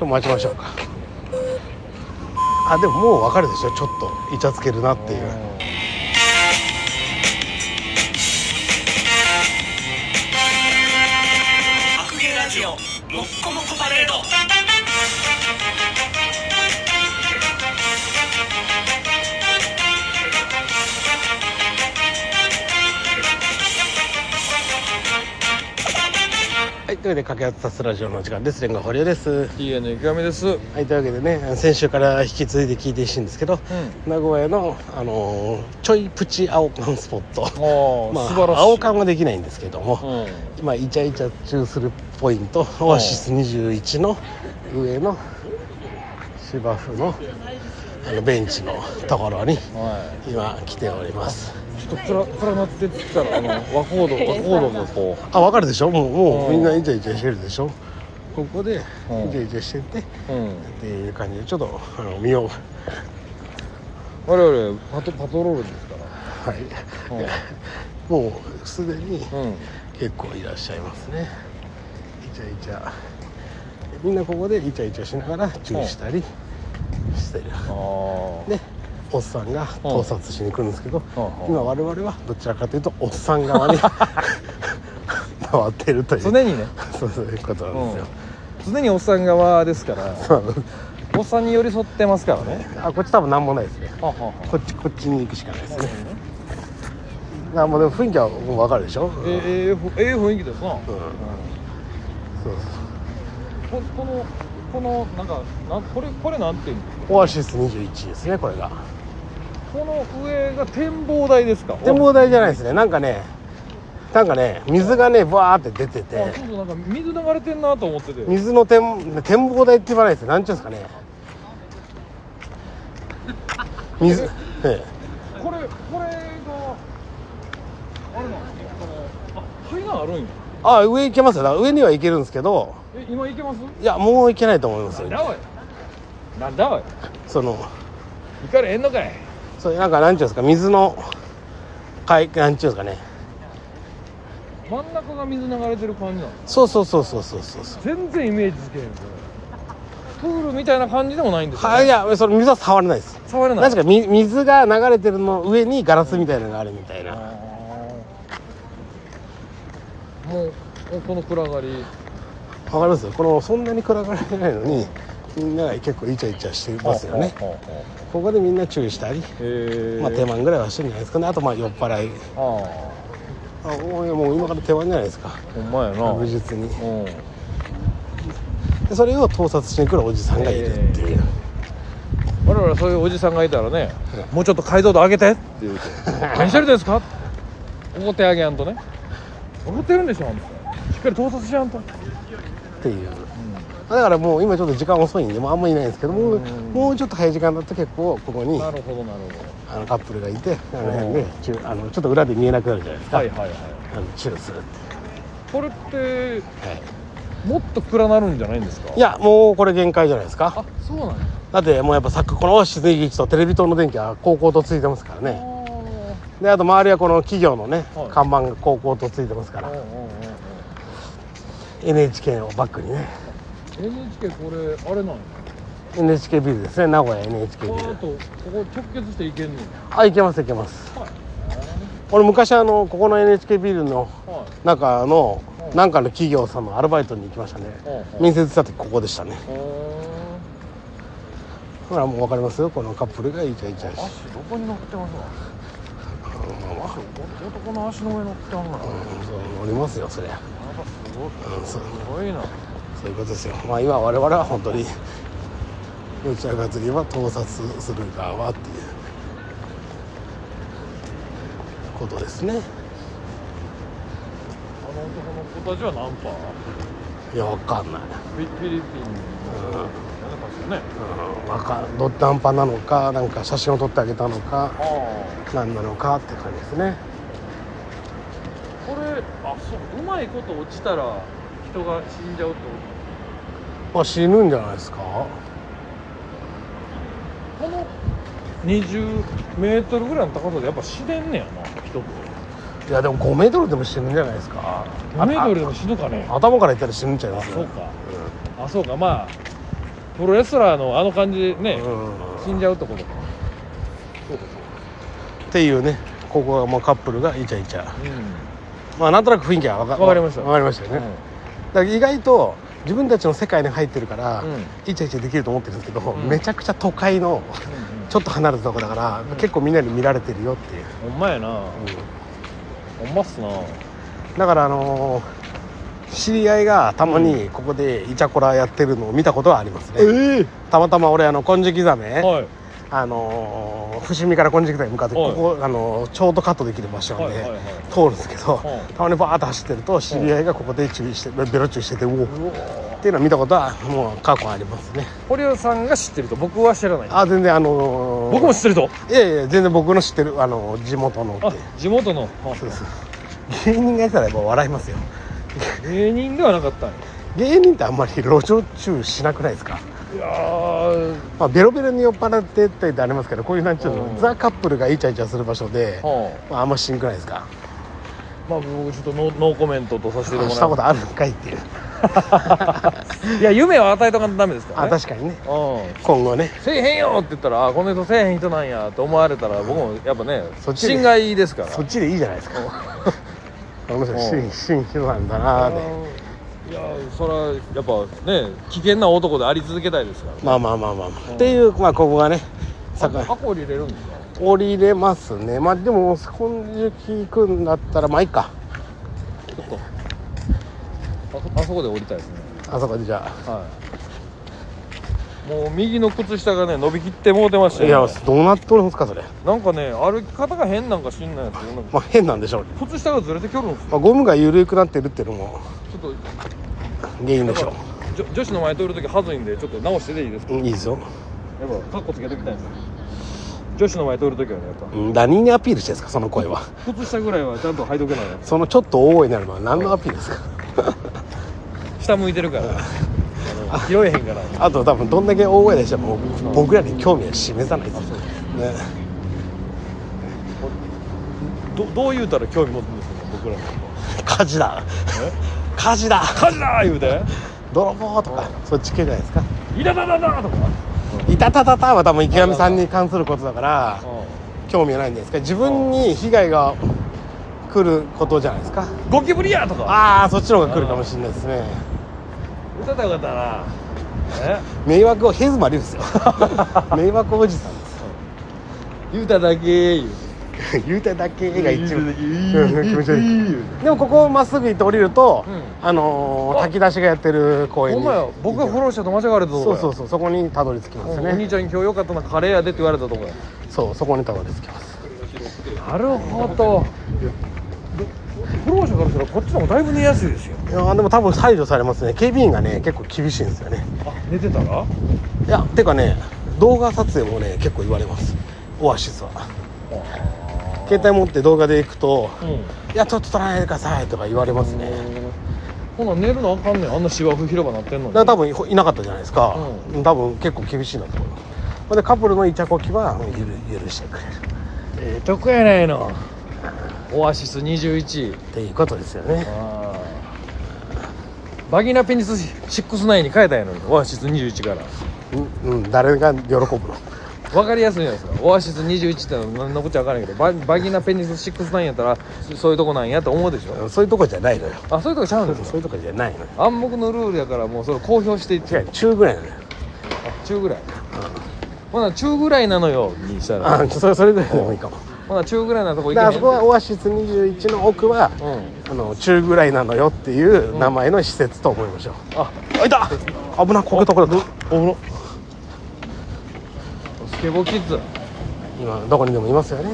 と待ちましょうか。あ、でももう分かるでしょ、ちょっとイチャつけるなっていう。 白芸ラジオもっこもこパレード。 はい、というわけで掛け合ってたすラジオの時間です。レンガ堀江です。 TN 池上です。 はい、というわけでね、先週から引き継いで聞いてほしいんですけど、名古屋の、ちょいプチ青缶スポット、まあ、 素晴らしい。 青缶はできないんですけども、今イチャイチャ中するポイント、オアシス21の上の芝生のベンチのところに今来ております。 ちょっと暗なってって言ったら和コードがこう、 あ、分かるでしょ。もうみんなイチャイチャしてるでしょ。ここでイチャイチャしてて、っていう感じでちょっと見よう。 我々パトロールですから。 はい、もうすでに結構いらっしゃいますね。イチャイチャみんなここでイチャイチャしながら注意したりしてる。でおっさんが盗撮しに来るんですけど、今我々はどちらかというとおっさん側に回ってるという常にねそういうことなんですよ。 常におっさん側ですから、おっさんに寄り添ってますからね。 あ、こっち多分何もないですね。こっちに行くしかないですね。もうでも雰囲気はもう分かるでしょ。 雰囲気ですな。 そうこのなんかこれなんていうんですか。 オアシス21ですね、これが。 この上が展望台ですか。 展望台じゃないですね。なんかね水がねバーって出てて、 そうなんか水流れてんなと思ってて、 水の展望台って言わないです。なんちゅうんですかね、水これがあれなんですか。階段あるんや。 あ、上行けますよ。だから上には行けるんですけど、 今行けます？ いや、もう行けないと思いますよ。 なんだおいその行かれへんのかい。 そう、なんかなんちゅうんですか、水のなんちゅうんですかね、 真ん中が水流れてる感じなの。 そう全然イメージつけへん。プールみたいな感じでもないんですよね。 はい、いや、それ水は触れないです。 触れない。 なんか水が流れてるの上にガラスみたいなのがあるみたいな。 もうこの暗がりわかります？このそんなに暗がりないのにみんなが結構イチャイチャしてますよね。ここでみんな注意したり、まあ手間ぐらいはしてるんじゃないですかね。あとまあ酔っ払い。もう今から手間じゃないですか。 ほんまやな。 確実に。でそれを盗撮しに来るおじさんがいるっていう。 我々そういうおじさんがいたらね、もうちょっと解像度上げてって言うて何してるんですか怒ってあげやんとね。怒ってるんでしょ、あんたしっかり盗撮しやんとっていう、だからもう今ちょっと時間遅いんでもうあんまりいないんですけども、もうちょっと早い時間だと結構ここになるほどカップルがいて、辺でちょっと裏で見えなくなるじゃないですか。チューするって。 これって、もっと暗なるんじゃないんですか。 いや、もうこれ限界じゃないですか。 あ、そうなんや。 だってもうやっぱこのオアシス21とテレビ塔の電気は高校とついてますからね。であと周りはこの企業のね、看板が高校とついてますから、NHK をバックにね。 NHK これあれなんや。 NHK ビルですね、名古屋 NHK ビル。 ここ直結して行けんの。 あ、行けます。俺昔ここの NHK ビルの中のなんかの企業さんのアルバイトに行きましたね。面接した時ここでしたね。ほらもう分かりますよ、このカップルがイチャイチャし。 足どこに乗ってますわ。男の足の上乗ってますな。 乗りますよそりゃ。 すごいな。 そういうことですよ。まあ今我々は本当にどちらかといえば盗撮する側っていうことですね。 あの男の子たちはナンパ。 いや、わかんない。 フィリピンのナンパなのか、なんか写真を撮ってあげたのか、何なのかって感じですね。 これ、うまいこと落ちたら人が死んじゃうってこと。 まあ死ぬんじゃないですか。 この20メートルぐらいの高さでやっぱ死ねんねやな、人って。 いやでも5メートルでも死ぬんじゃないですか。 5メートルでも死ぬかね。 頭からいったら死ぬんちゃいます。 そうか、そうか。まあプロレスラーのあの感じね、 うん死んじゃうってことか。そうかっていうね、ここはもうカップルがイチャイチャ、 そう。 まあなんとなく雰囲気はわかりましたわかりましたよね、だから意外と自分たちの世界に入ってるから、イチャイチャできると思ってるんですけど、めちゃくちゃ都会のちょっと離れたとこだから、結構みんなに見られてるよっていう、 ほんまやな。ほんまっすな。 だから知り合いがたまにここでイチャコラやってるのを見たことはありますね、たまたま俺金色ザメ、 はい。 伏見から金色ザメに向かって、 はいここショートカットできる場所なんで、 はいはいはい通るんですけど、 はいたまにバーッと走ってると知り合いがここで注意してベロ注意してて、うおっていうのを見たことはもう過去ありますね。 堀尾さんが知ってると、僕は知らない。 あ、全然僕も知ってると。 いやいや、全然僕の知ってる地元のって。 あ、地元の。 そうです。芸人がいたらやっぱ笑いますよ。 芸人ではなかったんや。 芸人ってあんまり路上注意しなくないですか。 いやー、 まあ、ベロベロに酔っ払ってって言ってありますけど、こういうなんちゅうの、ザ・カップルがイチャイチャする場所で、まあ、あんましんくないですか。 まあ僕ちょっとノーコメントとさせてもらう。 したことあるんかいっていう。 いや、夢を与えとかんとダメですからね。 あ、確かにね。 うん。 今後ね。 せえへんよって言ったら、あ、この人せえへん人なんやと思われたら、僕もやっぱね、 そっちで心外ですから。 そっちでいいじゃないですか。この人真人なんだなーで。 いや、それはやっぱね、危険な男であり続けたいですから、ね。 まあまあまあまあ、っていう、まあここがね、 あ、箱降りれるんですか。 降りれますね。まあでも金色行くんだったらまあいいか。 ちょっとあそこで降りたいですね。 あそこでじゃあ。 はい。もう右の靴下がね伸びきってもうてましたいやよ、ね。 どうなっておるんですかそれ。 なんかね、歩き方が変なんか知んないやつ。なんかまあ変なんでしょうね。 靴下がずれてきょるんですよ。 まあゴムが緩くなってるっていうのもちょっと原因でしょ女子の前通るときはずいんで、ちょっと直してでいいですか。 う。いいですよ。 やっぱカッコつけておきたいんですよ。女子の前通るときはね、やっぱ何にアピールしてるんですかその声は。 靴下ぐらいはちゃんと履いとけないな。 そのちょっと大声になるのは何のアピールですか。 下向いてるから拾えへんから。 あと多分どんだけ大声でしても僕らに興味は示さないですよね。 どう言うたら興味持つんですか僕らの。 火事だ火事だ火事だ言うて、 泥棒とかそっち系じゃないですか。 イタタタタとか。 いたたたたは多分池上さんに関することだから興味はないんじゃないですか。自分に被害が来ることじゃないですか。 ゴキブリやとか。 ああそっちの方が来るかもしれないですね。 歌ったらよかったな。 迷惑をヘズマリュウですよ迷惑おじさんです言うただけ言うて言うただけが一番気気持ち悪い。でもここをまっすぐ行って降りると、炊き出しがやってる公園に。 ほんまや、僕がフォローしたと間違われたとこや。 そうそこにたどり着きますおね。 兄ちゃん今日よかったな、カレーやでって言われたとこや。 そうそこにたどり着きます。 なるほど。フォロー者からしたらこっちの方がだいぶ寝やすいですよ。 いやでも多分排除されますね。警備員がね結構厳しいんですよね。 あ、寝てたら。 いやてかね動画撮影もね結構言われます。オアシスは携帯持って動画で行くと、いやちょっと撮らないでくださいとか言われますね。 ほな寝るのあかんねん、あんな芝生広場なってんのに。 だから多分いなかったじゃないですか、多分結構厳しいなと思います。でカップルのイチャコキは許してくれるとこやないの。オアシス21 っていうことですよね。 バギナペニス69に変えたんやのに、オアシス21から。 誰が喜ぶの。 分かりやすいじゃないですか。オアシス21ってのは何のこっちゃ分からないけど、バギナペニス69やったらそういうとこなんやと思うでしょ。 そういうとこじゃないのよ。 あ、そういうとこちゃうんですか。 そういうとこじゃないのよ。 暗黙のルールやからもうそれ公表していって。 違う中ぐらいなのよ。 あ、中ぐらい。ほな中ぐらいなのよにしたら。 それぐらいでもいいかも。 ほな中ぐらいなとこ行けへん。 あそこはオアシス21の奥は、中ぐらいなのよっていう名前の施設と思いましょう。あいた危なこけところだった。 スケボーキッズ今どこにでもいますよね。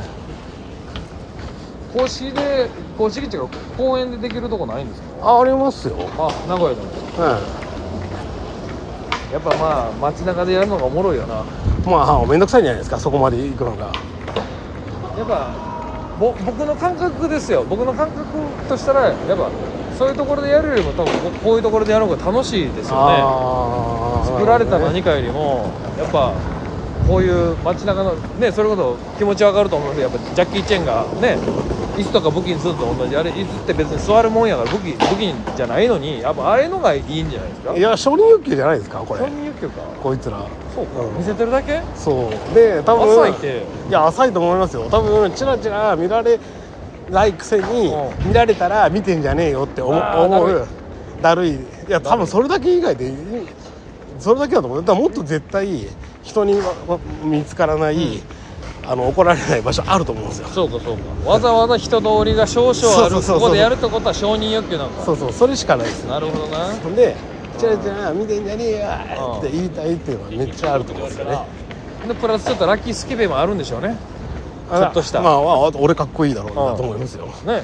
公式っていうか公園でできるとこないんですか。 ありますよ。 あ、名古屋でも。やっぱまあ街中でやるのがおもろいよな。 まあ面倒くさいんじゃないですかそこまで行くのが。 やっぱ僕の感覚ですよ。僕の感覚としたらやっぱそういうところでやるよりも多分こういうところでやるのが楽しいですよね。作られた何かよりもやっぱこういう街中のね、それこそ気持ちわかると思うんで、やっぱジャッキー・チェンがね椅子とか武器にするのと同じ、あれ椅子って別に座るもんやから武器じゃないのに、やっぱああいうのがいいんじゃないですか。 いや承認欲求じゃないですかこれ。 承認欲求かこいつら。 そうか、見せてるだけ。 そうで多分浅いって。 いや浅いと思いますよ。多分チラチラ見られないくせに見られたら見てんじゃねえよって思うだるい。いや多分それだけ以外でそれだけだと思う。だからもっと絶対人に見つからない、怒られない場所あると思うんですよ。 そうかそうか。わざわざ人通りが少々あるここでやるってことは承認欲求なんか。 そうそれしかないですよ。 なるほどな。 ほんでチラチラ見てんじゃねえよって言いたいっていうのはめっちゃあると思うんですよね。でプラスちょっとラッキースケベもあるんでしょうね。ちょっとしたまあ俺かっこいいだろうなと思いますよね。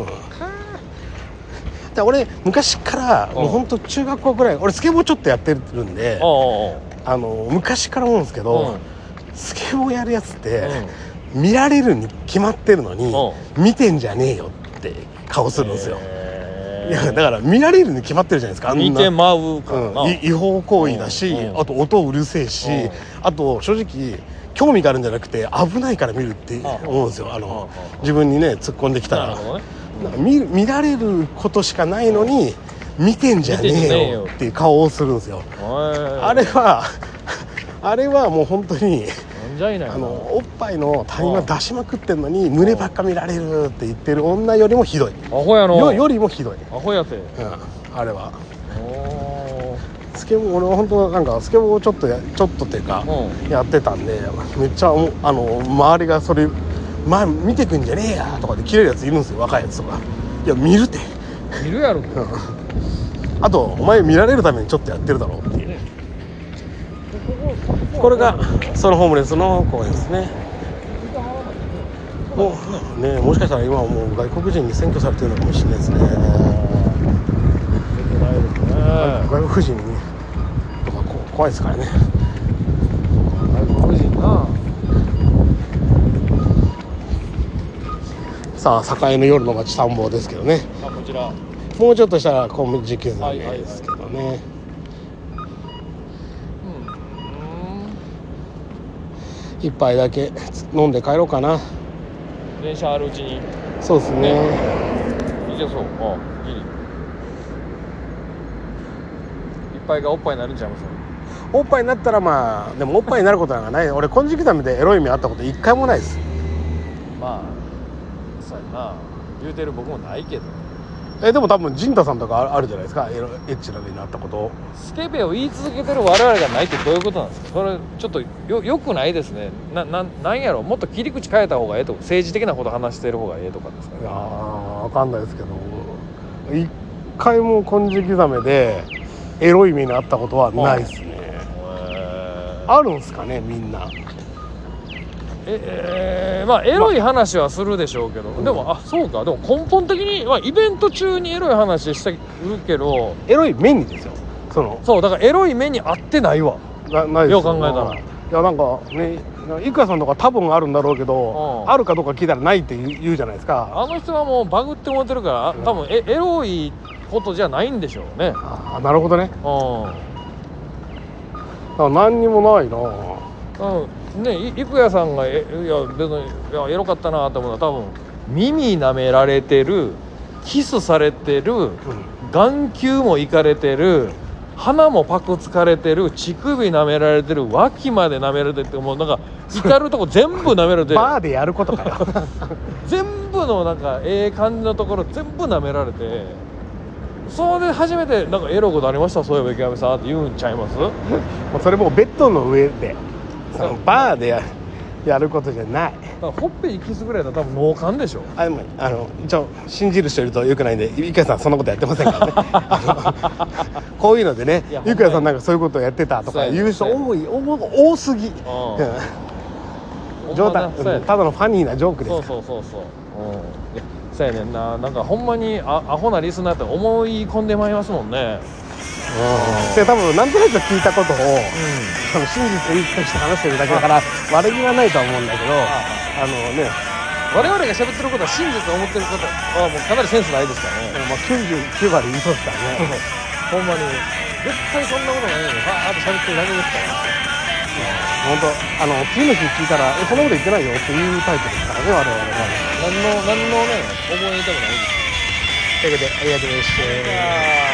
で俺昔からもう本当中学校ぐらい俺スケボーちょっとやってるんで昔から思うんですけど、スケボーやるやつって、見られるに決まってるのに、見てんじゃねえよって顔するんですよ。いやだから見られるに決まってるじゃないですか。あんな見てまうからな、 違法行為だし、あと音うるせえし、あと正直興味があるんじゃなくて危ないから見るって思うんですよ。自分にね突っ込んできたら、見られることしかないのに見てんじゃねえよっていう顔をするんですよ。あれはもう本当におっぱいの谷間出しまくってんのに胸ばっか見られるって言ってる女よりもひどい。 アホやのよりもひどい。 アホやて、 あれはスケボー俺は本当なんかスケボーちょっとっていうかやってたんで、めっちゃ周りがそれ見てくんじゃねえやとかで切れるやついるんですよ。若いやつとか。いや見るって見るやろ、 あとお前見られるためにちょっとやってるだろうっていうね。これがそのホームレスの公園ですね。もしかしたら今はもう外国人に占拠されてるのかもしれないですね。外国人とか怖いですからね。 外国人な。 さあ栄の夜の街探訪ですけどね。 こちらもうちょっとしたらこの時期なんですけどね。一杯だけ飲んで帰ろうかな。 電車あるうちに。 そうですね。 いけそう。ギリ。一杯がおっぱいになるんちゃいます？ おっぱいになったらまあでもおっぱいになることなんかない。俺金色ダメでエロい目あったこと一回もないです。 まあそうやな。言うてる僕もないけど。 でも多分陣太さんとかあるじゃないですか。エッチな目になったこと。 スケベを言い続けてる我々がないってどういうことなんですか。それちょっとよくないですね。なんやろ、もっと切り口変えた方がええとか、政治的なこと話してる方がええとかですかね。 いや分かんないですけど、一回も金色ザメでエロい目にあったことはないですね。あるんすかねみんな。 まあエロい話はするでしょうけど、でもそうか。でも根本的に、イベント中にエロい話してるけど、 エロい目にですよ。 そうだからエロい目に合ってないわ。 ないですよう考えたら。 いやなんかね、生田さんとか多分あるんだろうけど、あるかどうか聞いたらないって言うじゃないですか。 あの人はもうバグって思ってるから、多分エロいことじゃないんでしょうね。 なるほどね。何にもないな。 ね、郁也さんがいや別にエロかったなと思うのは、多分耳舐められてる、キスされてる、眼球もいかれてる、鼻もパクつかれてる、乳首舐められてる、脇まで舐められてる、もうなんか至るとこ全部舐められてバーでやることかよ全部のなんか感じのところ全部舐められて、それで初めてなんかエロいことありました、そういえば池上さんって言うんちゃいます？ もうそれもうベッドの上でバーでやることじゃない。 だからほっぺにキスぐらいだったら多分脳幹でしょ。 でも一応信じる人いるとよくないんで、ゆかさんそんなことやってませんからねこういうのでね、ゆかさんなんかそういうことをやってたとか言う人多すぎ冗談、ただのファニーなジョークですから。 そうそうやねんな。なんかほんまにアホなリスナーって思い込んでまいりますもんね。 で多分なんとなく聞いたことを、真実として話してるだけだから悪気はないとは思うんだけど、 我々が喋ってることは真実と思ってることはもうかなりセンスないですからね。 99割嘘ですからねほんまに絶対そんなことないのにあと喋ってるだけですから。 本当次の日聞いたらそんなこと言ってないよっていうタイプですからね我々は。 何のね思い出もないです。 ということでありがとうございました。